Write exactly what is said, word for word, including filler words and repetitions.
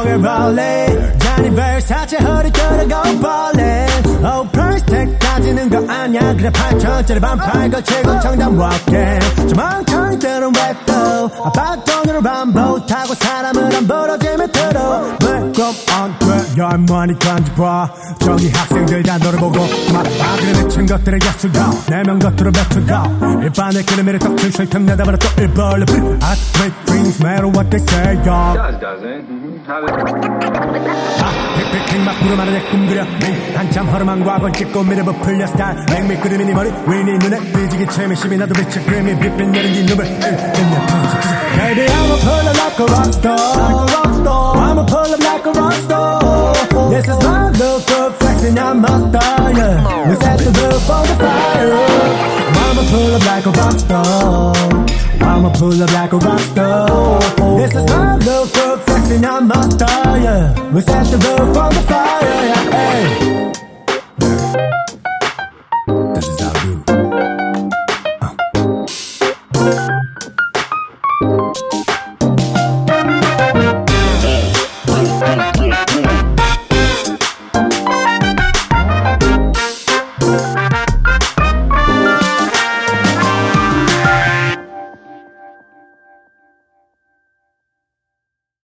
왜 rolling 잔이 versace 허리 끌어고 ballin' low price tag 따지는 거 아냐 그래 팔천짜리 반팔 걸치고 청담 walking 저 멍청이 들은 왜또 아빠 돈으로 반보 타고 사람을 안 벌어지면 들어 왜 그럼 안돼 열머니 간지봐 저기 학생들 다 너를 보고 막 아그를 미친 것들을 야수가 내면 겉으로 뱉어가 일반의 그림을 떡줄 쉴틈 내다버려 또 일벌레 I break dreams matter what they say y'all does doesn't 아 픽픽픽 막 부르마는 내 꿈그려 한참 허름한 과거를 찍고 미래 부풀려 스타일 맥밀 그림이 네 머리 위니 눈에 삐지기 체미 심이 나도 빛의 그림이 빛빛 내린 네 눈을 Baby I'ma pull up like a rockstar I'ma pull up like a rockstar This is my look good flexing on my style yeah. We set the roof on the fire I'ma pull up like a rockstar I'ma pull up like a rockstar This is my look good flexing on my style yeah. We set the roof on the fire yeah. Hey.